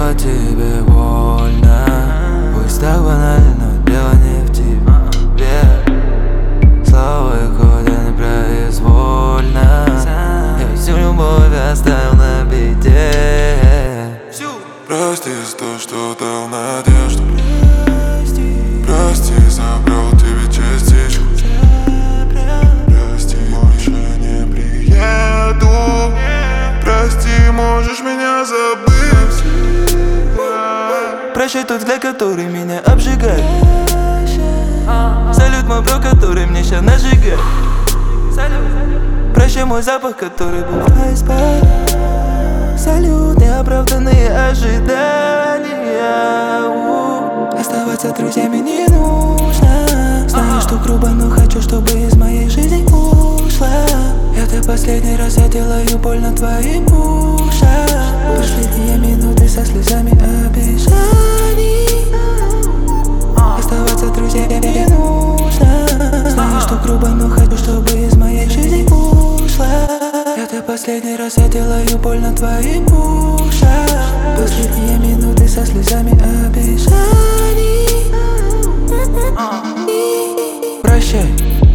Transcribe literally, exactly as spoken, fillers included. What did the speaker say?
сделать тебе больно. Пусть так банально, но дело не в тебе. Слова выходят непроизвольно. Я всю любовь оставил на беде. Прости за то, что дал надежду. Прости, забрал тебе частичку. Прости, больше не приеду. Прости, можешь меня забыть. Прощай тот взгляд, который меня обжигает. Салют мой бро, который мне ща нажигает. Прощай мой запах, который был в айсберг. Салют неоправданные ожидания. Оставаться друзьями не нужно. Знаю, что грубо, но хочу, чтобы из моей жизни ушла. Это последний раз я делаю больно твоим ушам. Последние минуты со слезами обещаний. Оставаться друзьями не нужно. Знаю, что грубо, но хочу, чтобы из моей жизни ушла. Это последний раз я делаю больно твоим ушам. Последние минуты со слезами обещаний. Прощай.